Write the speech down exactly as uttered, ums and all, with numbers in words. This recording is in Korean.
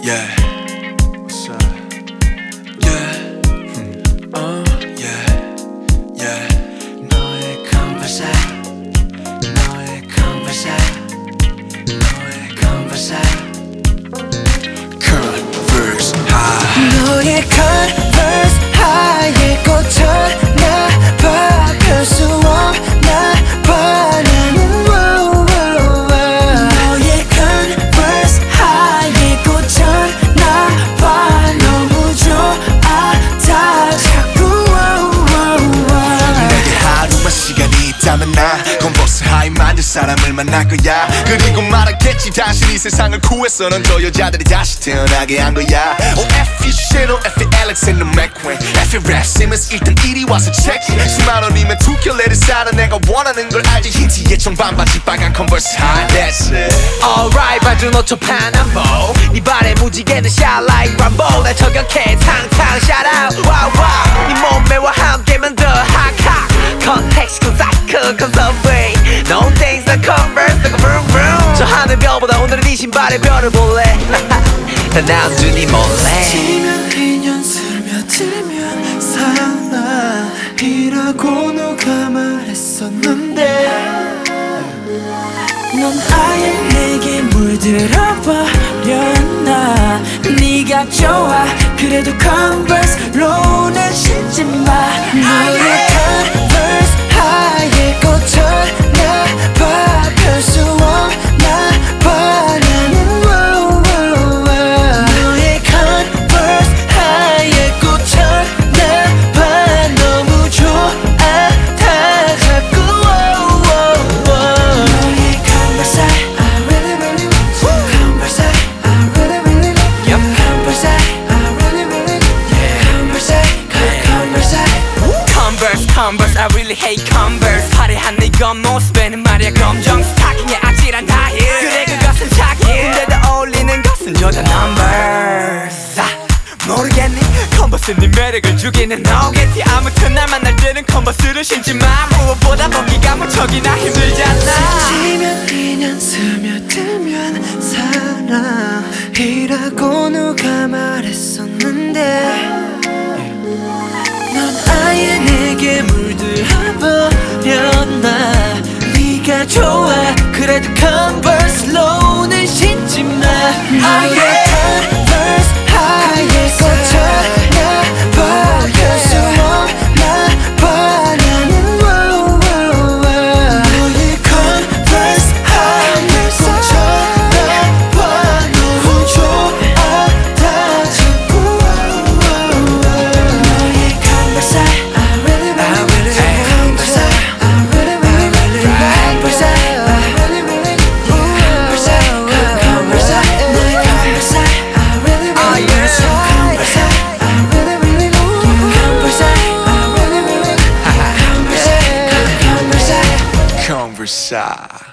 Yeah, what's up? Yeah, hmm. uh, yeah, yeah. 너의 converse, 너의 converse, 너의 converse, converse high. 너의 converse high에 꽂혀나 봐, 별 수 없나 봐 나는. 나 컨버스 하이 만들 사람을 만날 거야. 그리고 말하겠지 다시 이 세상을 구해서 넌 저 여자들이 다시 태어나게 한 거야. Oh F you Shadow, F you Alex and the McQueen, F you Rap Simmons 일단 이리 와서 체크해. 십만 원이면 두 켤레를 사는 내가 원하는 걸 알지. 흰티에 청반바지 빨간 컨버스 하이. That's it. Alright 봐준 오초 파남보 네 발에 무지개는 shine like Rambo. 날 저격해 탕탕 shout out wow wow. 네 몸매와 함께만 더 hot hot. Context cause I could come some way. No things that converse like a vroom vroom. 저 하늘별보다 오늘은 네 신발의 별을 볼래. 다 남준이 몰래. 스치면 인연 스며들면 사랑이라고 누가 말했었는데 넌 아예 내게 물들어버렸나. 네가 좋아 그래도 Converse로는 신지 마. 너의 Converse 하얘 꽂혀나 봐, 별 수 없나 봐 나는. 너의 Converse 하얘 꽂혀나 봐, 너무 좋아 다 자꾸. 너의 Converse I really really want you. Converse I really really love you. Converse I really really yeah. Converse Converse Converse Converse I really hate Converse. 화려한 네 겉모습에는 말이야 검정 스타킹에 아찔한 하이힐. 그래 그것은 자기 근데도 어울리는 것은 여자 numbers. 아, 모르겠니 컨버스는 네 매력을 주기는 나오겠지. 아무튼 날 만날 때는 컨버스를 신지 마. 무엇보다 벗기가 무척이나 힘들잖아. 스치면 인연 스며들면 사랑이라고 누가 말했었는데 넌 아예 내게 물들어버렸나. 네가 좋아 그래도 Converse로는 신지 마. 너의 Converse 하얘 꽂혀나 봐, 별 수 없나 봐 나는. 너의 Converse 하얘 꽂혀나 봐, 너무 좋아 다 자꾸. 너의 Converse I really really Converse I really really Converse I really really Converse I Converse I 너의 Converse I really really Converse I really really Converse I really really Converse I Converse I Converse.